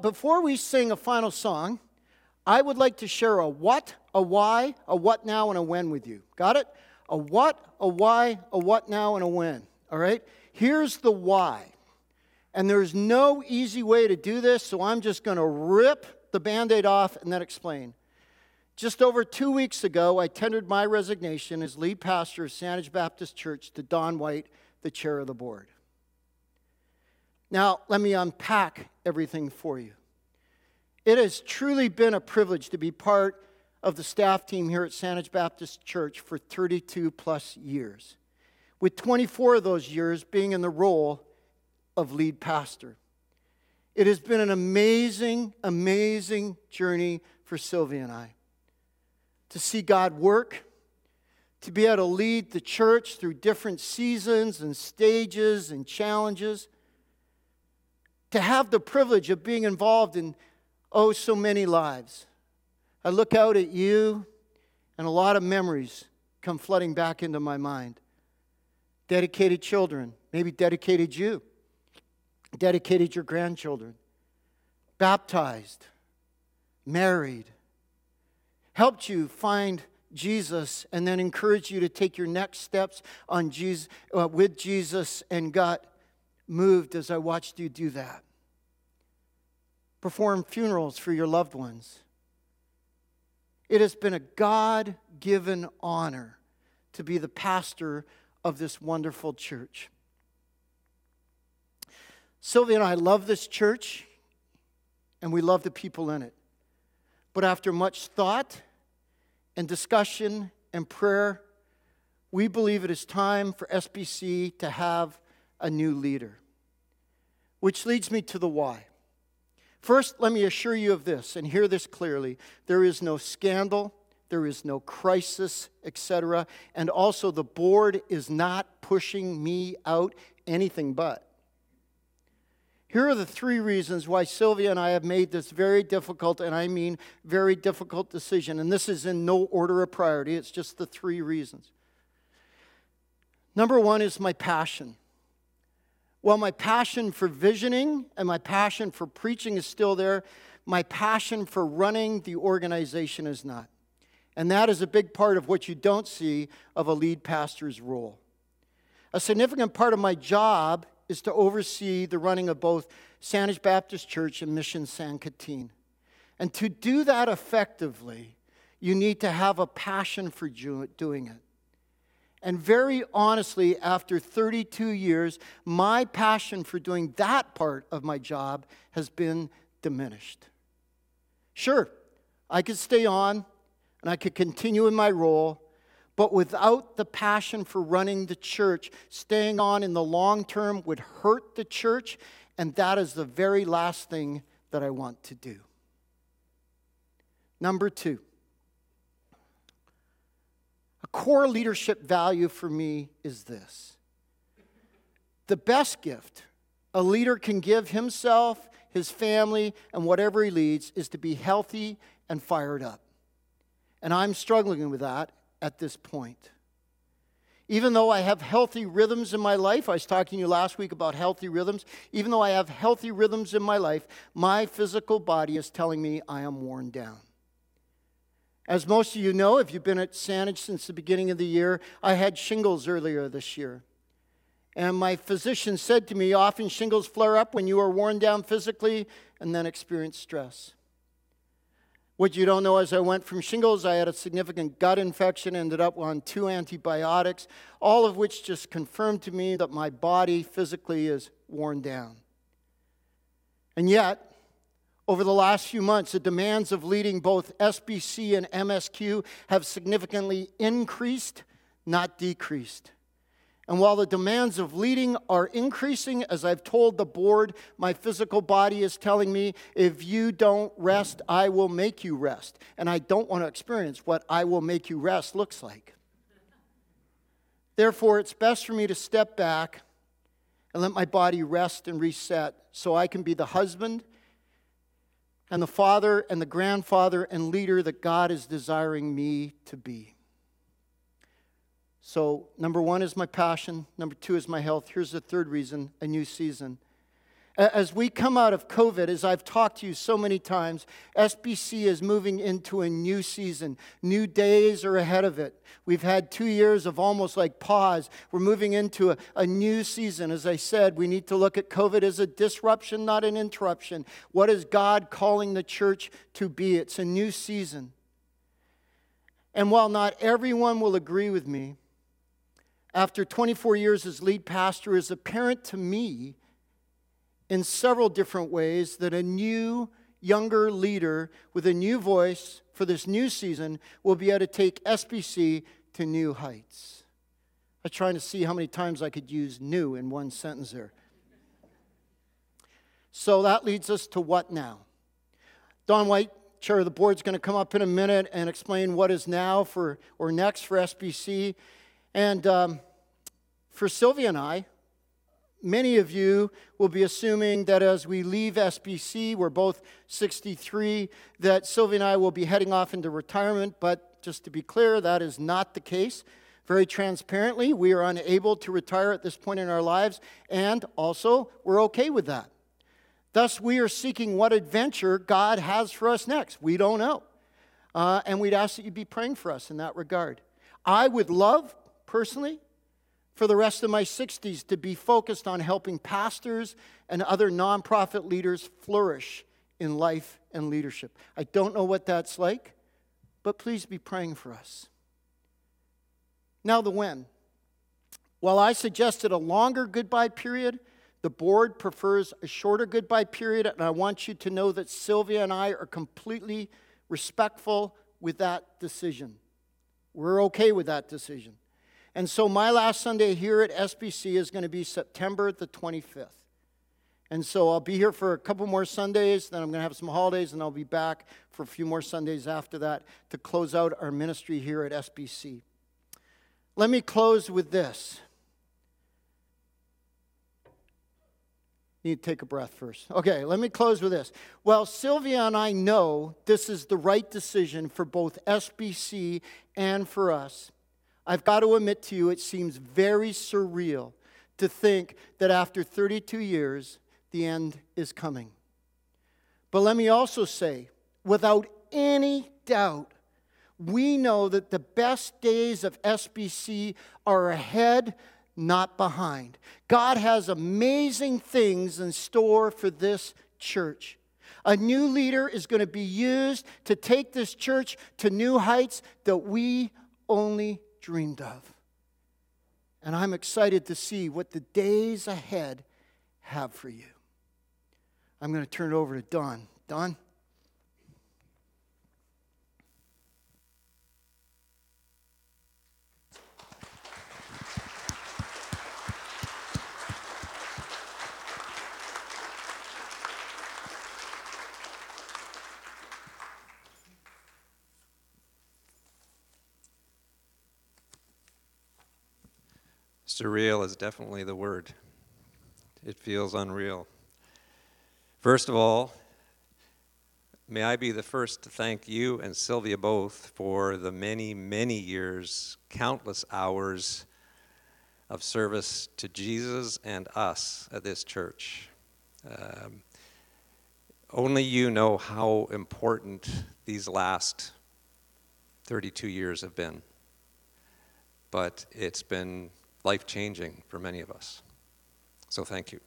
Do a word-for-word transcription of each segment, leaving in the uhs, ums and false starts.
before we sing a final song, I would like to share a what, a why, a what now, and a when with you. Got it? A what, a why, a what now, and a when. All right? Here's the why. And there's no easy way to do this, so I'm just going to rip the Band-Aid off and then explain. Just over two weeks ago, I tendered my resignation as lead pastor of Sandwich Baptist Church to Don White, the chair of the board. Now, let me unpack everything for you. It has truly been a privilege to be part of the staff team here at Sandwich Baptist Church for thirty-two plus years, with twenty-four of those years being in the role of lead pastor. It has been an amazing, amazing journey for Sylvia and I. To see God work, to be able to lead the church through different seasons and stages and challenges, to have the privilege of being involved in, oh, so many lives. I look out at you, and a lot of memories come flooding back into my mind. Dedicated children, maybe dedicated you, dedicated your grandchildren, baptized, married, helped you find Jesus, and then encouraged you to take your next steps on Jesus, uh, with Jesus, and got moved as I watched you do that. Perform funerals for your loved ones. It has been a God-given honor to be the pastor of this wonderful church. Sylvia and I love this church, and we love the people in it. But after much thought and discussion and prayer, we believe it is time for S B C to have a new leader. Which leads me to the why. First, let me assure you of this, and hear this clearly. There is no scandal, there is no crisis, et cetera. And also, the board is not pushing me out, anything but. Here are the three reasons why Sylvia and I have made this very difficult, and I mean very difficult decision. And this is in no order of priority. It's just the three reasons. Number one is my passion. While my passion for visioning and my passion for preaching is still there, my passion for running the organization is not. And that is a big part of what you don't see of a lead pastor's role. A significant part of my job is to oversee the running of both Sandwich Baptist Church and Mission San Quintin. And to do that effectively, you need to have a passion for doing it. And very honestly, after thirty-two years, my passion for doing that part of my job has been diminished. Sure, I could stay on and I could continue in my role, but without the passion for running the church, staying on in the long term would hurt the church, and that is the very last thing that I want to do. Number two, a core leadership value for me is this. The best gift a leader can give himself, his family, and whatever he leads is to be healthy and fired up. And I'm struggling with that at this point. Even though I have healthy rhythms in my life, I was talking to you last week about healthy rhythms. Even though I have healthy rhythms in my life, my physical body is telling me I am worn down. As most of you know, if you've been at Sandwich since the beginning of the year, I had shingles earlier this year. And my physician said to me, often shingles flare up when you are worn down physically and then experience stress. What you don't know is I went from shingles, I had a significant gut infection, ended up on two antibiotics, all of which just confirmed to me that my body physically is worn down. And yet, over the last few months, the demands of leading both S B C and M S Q have significantly increased, not decreased. And while the demands of leading are increasing, as I've told the board, my physical body is telling me, if you don't rest, I will make you rest. And I don't want to experience what I will make you rest looks like. Therefore, it's best for me to step back and let my body rest and reset so I can be the husband and the father and the grandfather and leader that God is desiring me to be. So, number one is my passion. Number two is my health. Here's the third reason, a new season. As we come out of COVID, as I've talked to you so many times, S B C is moving into a new season. New days are ahead of it. We've had two years of almost like pause. We're moving into a, a new season. As I said, we need to look at COVID as a disruption, not an interruption. What is God calling the church to be? It's a new season. And while not everyone will agree with me, after twenty-four years as lead pastor, it's apparent to me in several different ways that a new, younger leader with a new voice for this new season will be able to take S B C to new heights. I was trying to see how many times I could use new in one sentence there. So that leads us to what now? Don White, chair of the board, is going to come up in a minute and explain what is now for or next for S B C. And um, for Sylvia and I, many of you will be assuming that as we leave S B C, we're both sixty-three, that Sylvia and I will be heading off into retirement. But just to be clear, that is not the case. Very transparently, we are unable to retire at this point in our lives, and also we're okay with that. Thus, we are seeking what adventure God has for us next. We don't know. Uh, and we'd ask that you be praying for us in that regard. I would love, personally, for the rest of my sixties to be focused on helping pastors and other nonprofit leaders flourish in life and leadership. I don't know what that's like, but please be praying for us. Now the when. While I suggested a longer goodbye period, the board prefers a shorter goodbye period, and I want you to know that Sylvia and I are completely respectful with that decision. We're okay with that decision. And so my last Sunday here at S B C is going to be September the twenty-fifth. And so I'll be here for a couple more Sundays, then I'm going to have some holidays, and I'll be back for a few more Sundays after that to close out our ministry here at S B C. Let me close with this. Need to take a breath first. Okay, let me close with this. Well, Sylvia and I know this is the right decision for both S B C and for us. I've got to admit to you, it seems very surreal to think that after thirty-two years, the end is coming. But let me also say, without any doubt, we know that the best days of S B C are ahead, not behind. God has amazing things in store for this church. A new leader is going to be used to take this church to new heights that we only dreamed of. And I'm excited to see what the days ahead have for you. I'm going to turn it over to Don. Don? Surreal is definitely the word. It feels unreal. First of all, may I be the first to thank you and Sylvia both for the many, many years, countless hours of service to Jesus and us at this church. Um, only you know how important these last thirty-two years have been. But it's been life-changing for many of us. So thank you.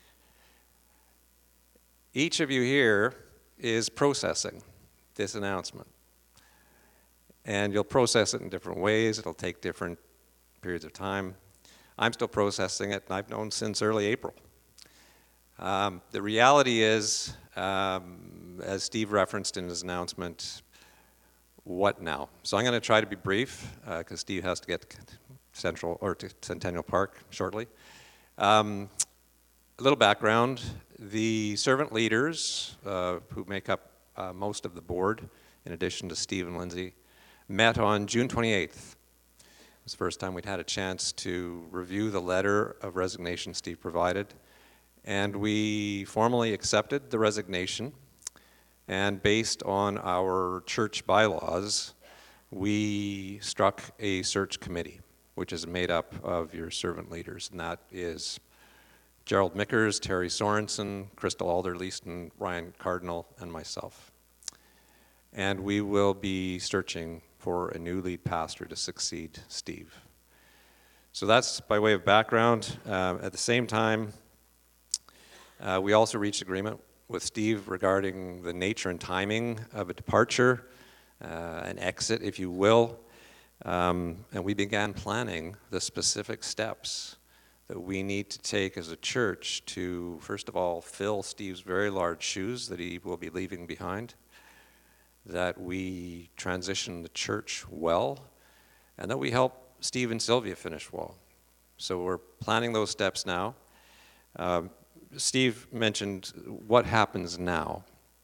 Each of you here is processing this announcement. And you'll process it in different ways. It'll take different periods of time. I'm still processing it, and I've known since early April. Um, the reality is, um, as Steve referenced in his announcement, what now? So I'm going to try to be brief, because uh, Steve has to get to Central or to Centennial Park shortly. Um, a little background: the servant leaders, uh, who make up uh, most of the board, in addition to Steve and Lindsay, met on June twenty-eighth. It was the first time we'd had a chance to review the letter of resignation Steve provided, and we formally accepted the resignation. And based on our church bylaws, we struck a search committee, which is made up of your servant leaders, and that is Gerald Mickers, Terry Sorensen, Crystal Alder-Leaston, Ryan Cardinal, and myself. And we will be searching for a new lead pastor to succeed Steve. So that's by way of background. Uh, at the same time, uh, we also reached agreement with Steve regarding the nature and timing of a departure, uh, an exit, if you will. Um, and we began planning the specific steps that we need to take as a church to, first of all, fill Steve's very large shoes that he will be leaving behind, that we transition the church well, and that we help Steve and Sylvia finish well. So we're planning those steps now. Um, Steve mentioned what happens now.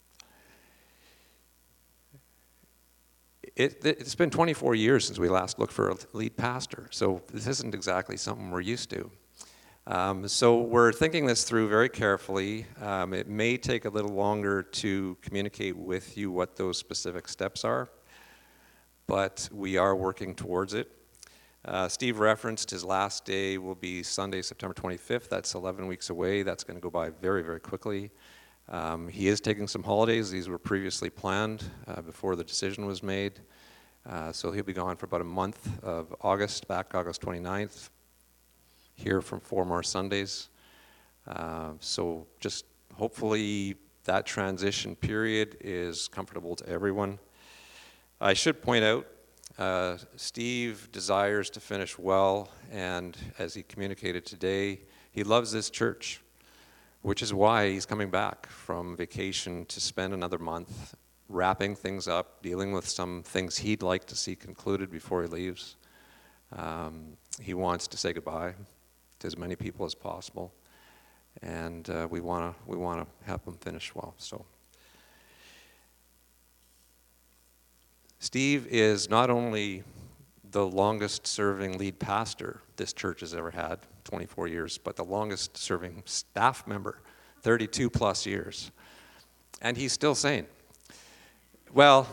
It, it's been twenty-four years since we last looked for a lead pastor, so this isn't exactly something we're used to. Um, so we're thinking this through very carefully. Um, it may take a little longer to communicate with you what those specific steps are, but we are working towards it. Uh, Steve referenced his last day will be Sunday, September twenty-fifth. That's eleven weeks away. That's going to go by very, very quickly. Um, he is taking some holidays. These were previously planned uh, before the decision was made. Uh, so he'll be gone for about a month of August, back August twenty-ninth. Here from four more Sundays. Uh, so just hopefully that transition period is comfortable to everyone. I should point out, uh, Steve desires to finish well, and as he communicated today, he loves this church, which is why he's coming back from vacation to spend another month wrapping things up, dealing with some things he'd like to see concluded before he leaves. Um, he wants to say goodbye to as many people as possible, and uh, we want to we want to help him finish well. So, Steve is not only the longest-serving lead pastor this church has ever had, twenty-four years, but the longest-serving staff member, thirty-two plus years, and he's still sane. Well,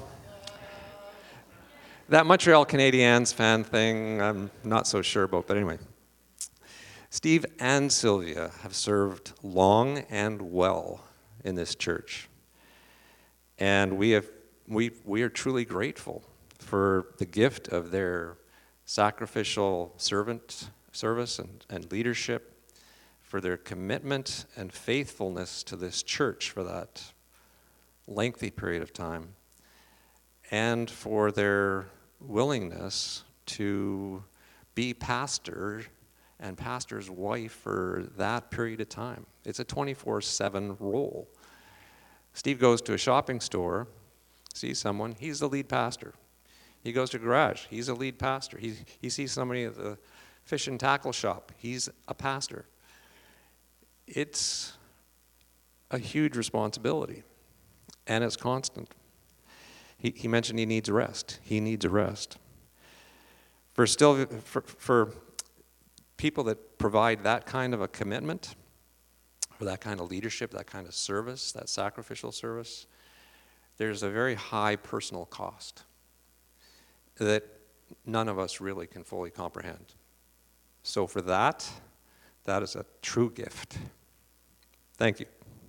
that Montreal Canadiens fan thing, I'm not so sure about, but anyway. Steve and Sylvia have served long and well in this church. And we have we we are truly grateful for the gift of their sacrificial servant service and, and leadership, for their commitment and faithfulness to this church for that lengthy period of time, and for their willingness to be pastor and pastor's wife for that period of time. It's a twenty-four seven role. Steve goes to a shopping store, sees someone, he's the lead pastor. He goes to a garage, he's a lead pastor. He, he sees somebody at the fish and tackle shop, he's a pastor. It's a huge responsibility, and it's constant. He, he mentioned he needs rest. He needs a rest. For still, for, for people that provide that kind of a commitment, or that kind of leadership, that kind of service, that sacrificial service, there's a very high personal cost that none of us really can fully comprehend. So for that, that is a true gift. Thank you.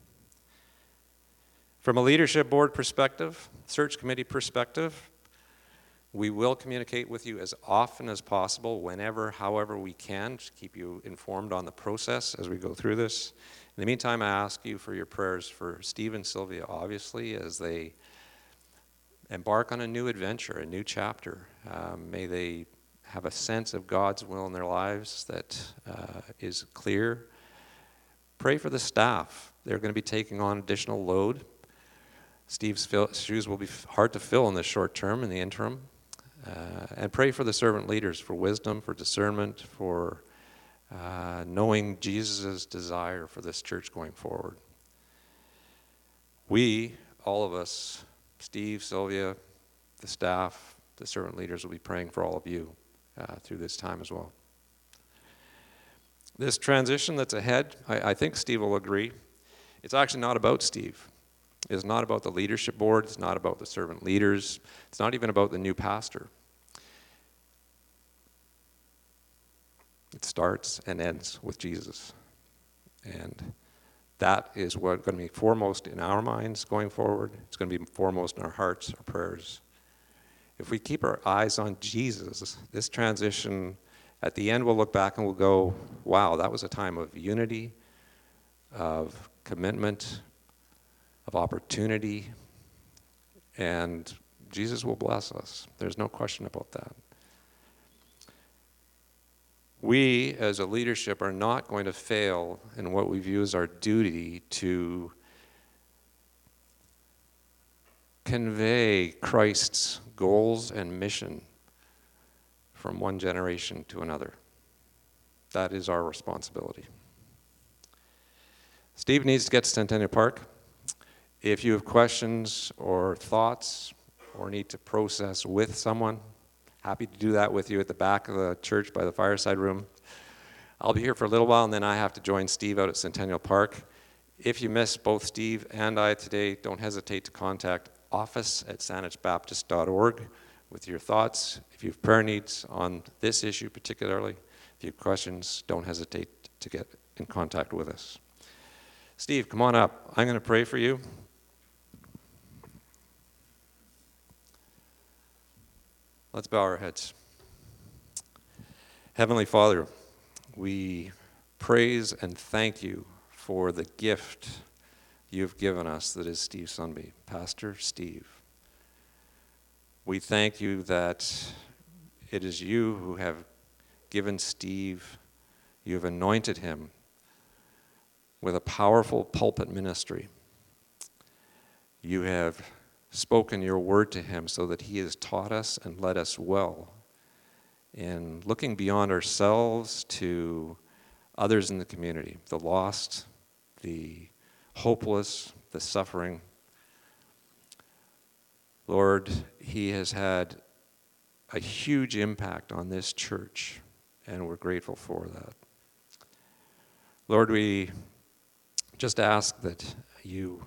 From a leadership board perspective, search committee perspective, we will communicate with you as often as possible, whenever, however we can, to keep you informed on the process as we go through this. In the meantime, I ask you for your prayers for Steve and Sylvia, obviously, as they embark on a new adventure, a new chapter. Um, may they have a sense of God's will in their lives that uh, is clear. Pray for the staff. They're going to be taking on additional load. Steve's fill, shoes will be hard to fill in the short term, in the interim. Uh, and pray for the servant leaders for wisdom, for discernment, for uh, knowing Jesus' desire for this church going forward. We, all of us, Steve, Sylvia, the staff, the servant leaders, will be praying for all of you uh, through this time as well. This transition that's ahead, I, I think Steve will agree, it's actually not about Steve. It's not about the leadership board. It's not about the servant leaders. It's not even about the new pastor. It starts and ends with Jesus. And that is what's going to be foremost in our minds going forward. It's going to be foremost in our hearts, our prayers. If we keep our eyes on Jesus, this transition, at the end we'll look back and we'll go, wow, that was a time of unity, of commitment, of opportunity, and Jesus will bless us. There's no question about that. We, as a leadership, are not going to fail in what we view as our duty to convey Christ's goals and mission from one generation to another. That is our responsibility. Steve needs to get to Centennial Park. If you have questions or thoughts or need to process with someone, happy to do that with you at the back of the church by the fireside room. I'll be here for a little while, and then I have to join Steve out at Centennial Park. If you miss both Steve and I today, don't hesitate to contact office at saanich baptist dot org with your thoughts. If you have prayer needs on this issue particularly, if you have questions, don't hesitate to get in contact with us. Steve, come on up. I'm going to pray for you. Let's bow our heads. Heavenly Father, we praise and thank you for the gift you've given us that is Steve Sunby, Pastor Steve. We thank you that it is you who have given Steve, you have anointed him with a powerful pulpit ministry. You have spoken your word to him so that he has taught us and led us well in looking beyond ourselves to others in the community, the lost, the hopeless, the suffering. Lord, he has had a huge impact on this church, and we're grateful for that. Lord, we just ask that you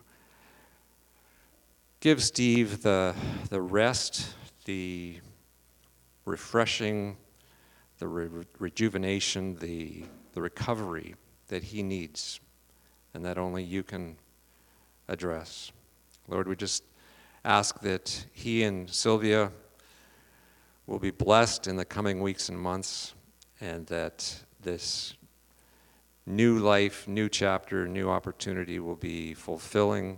give Steve the, the rest, the refreshing, the re- rejuvenation, the, the recovery that he needs and that only you can address. Lord, we just ask that he and Sylvia will be blessed in the coming weeks and months, and that this new life, new chapter, new opportunity will be fulfilling.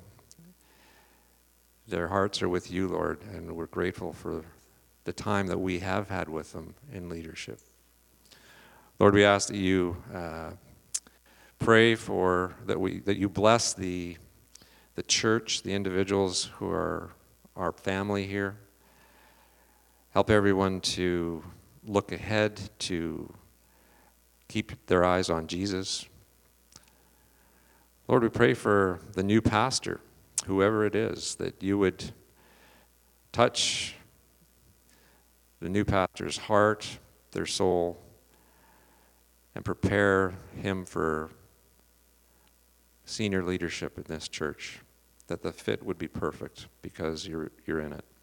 Their hearts are with you, Lord, and we're grateful for the time that we have had with them in leadership. Lord, we ask that you uh, pray for, that we that you bless the the church, the individuals who are our family here. Help everyone to look ahead, to keep their eyes on Jesus. Lord, we pray for the new pastor, whoever it is, that you would touch the new pastor's heart, their soul, and prepare him for senior leadership in this church, that the fit would be perfect because you're you're in it.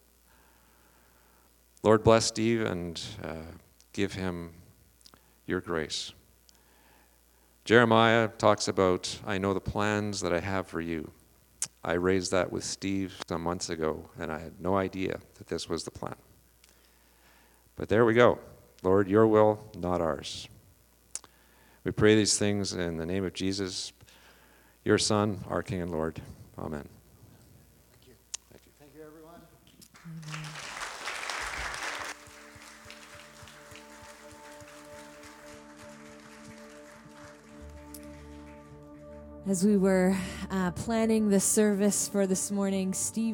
Lord, bless Steve and uh, give him your grace. Jeremiah talks about, I know the plans that I have for you. I raised that with Steve some months ago, and I had no idea that this was the plan. But there we go. Lord, your will, not ours. We pray these things in the name of Jesus, your Son, our King and Lord. Amen. Thank you. Thank you. Thank you, everyone. As we were uh, planning the service for this morning, Steve